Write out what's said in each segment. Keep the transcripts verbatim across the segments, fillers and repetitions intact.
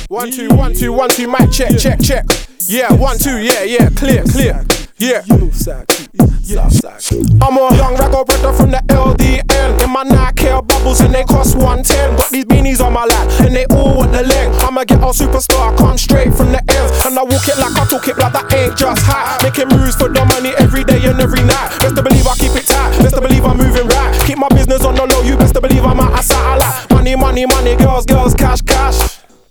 One, two, one, two, one, two, mic check, check, check. Yeah, one, two, yeah, yeah, clear, clear. Yeah. I'm a young raggo brother from the L D N. In my Nike bubbles and they cost one ten. Got these beanies on my lap and they all want the length. I'm a ghetto superstar, come straight from the ends. And I walk it like I talk it, like that ain't just high. Making moves for the money every day and every night. Best to believe I keep it tight, best to believe I'm moving right. Keep my business on the low, you best to believe I'm out of sight. I like money, money, money, girls, girls, cash, cash.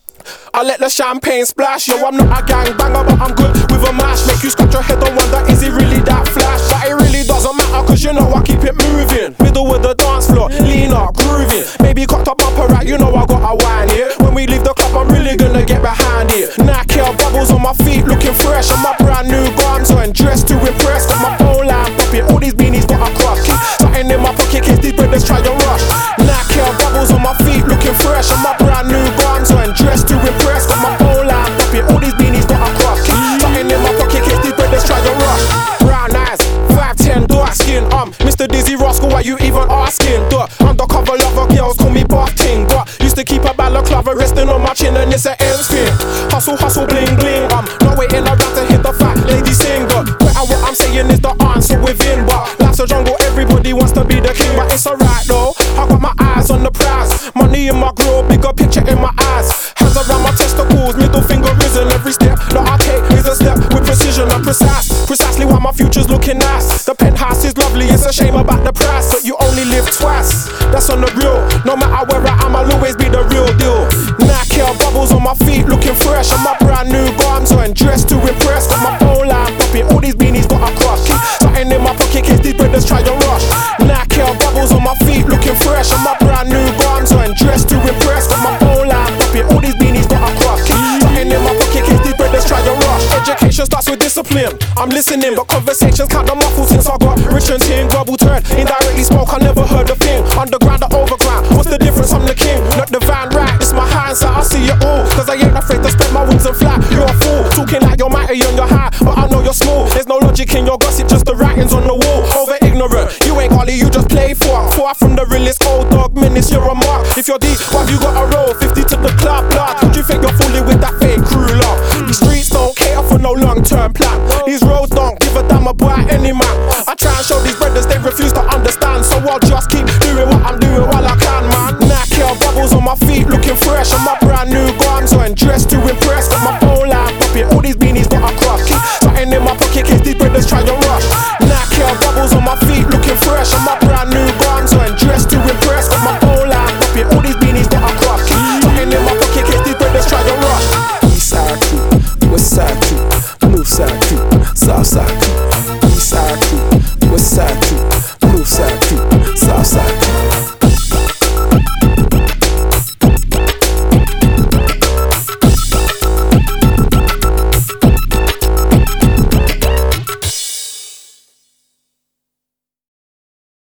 I let the champagne splash. Yo, I'm not a gangbanger, but I'm good with a mash. Make you scratch your head and wonder, is it really that flash? But it really doesn't matter, cause you know I keep it moving. Middle of the dance floor, lean up, grooving. Maybe cocked up bumper right, you know I got a wine here. When we leave the club, I'm really gonna get behind it. Nike bubbles on my feet, looking fresh. I'm my brand new guns on, dressed to impress. Got my whole line popping, all these beanies got a crush. Keep something in my pocket, case these brothers try to rush. Nike bubbles on my feet, looking fresh. I'm my brand new guns on, dressed to impress. Got my whole line popping, all these beanies got a crush. Keep something in my pocket, case these brothers try to rush. Brown eyes, five ten, dark skin. Um, Mister Dizzy Rascal, why you even asking? Duh, undercover lover, girls call me Buff Ting. But used to keep a balaclava resting on my chin, and it's an ends thing. Hustle, hustle, bling, bling. Um, not waiting around to hit the fat lady sing. But better what I'm saying is the answer within. But life's a jungle, everybody wants to be the king. But it's alright though, I got my eyes on the prize. Money in my grill, bigger picture in my eyes. Hands around my testicles, middle finger risen. Every step that I take is a step with precision and precise. Precisely why my future's looking nice. The penthouse is lovely, it's a shame about the price. But you only live twice, that's on the real. No matter where I am, I'll always be the real deal. Nike bubbles on my feet, looking fresh. I'm my brand new guns on, dressed to impress. Got my whole line popping, all these beanies got a crush. Keep something in my pocket, case these brothers try to rush. Nike bubbles on my feet, looking fresh. I'm my brand new guns on, dressed to impress. Got my whole line popping, all these beanies got a crush. Keep something in my pocket, case these brothers try to rush. Education starts with discipline, I'm listening, but conversations count the muffle since I got rich and tin. Global turn, indirectly spoke, I never heard a thing. Underground or overground, what's the difference? I'm the king, not the van right. It's my hindsight, I see it all. Cause I ain't afraid to spread my wings and fly. You're a fool, talking like you're mighty and you're high, but I know you're small. There's no logic in your gossip, just the writings on the wall. Over ignorant, you ain't Ollie, you just play for. Far from the realest old dog menace, you're a mark. If you're deep, why have you got a roll? fifty to the club, blood. Do you think you're fooling with that fake crew love? These streets don't cater for no long-term plan. These roads don't give a damn about any man. I try and show these brothers, they refuse to understand. So I'll just keep doing what I'm doing while I can, man. Nike bubbles on my feet, looking fresh. I'm my brand new guns on, dressed to impress. Got my whole line popping, all these beanies got a crush. Keep something in my pocket, case these brothers try to rush. Nike bubbles on my feet, looking fresh. I'm my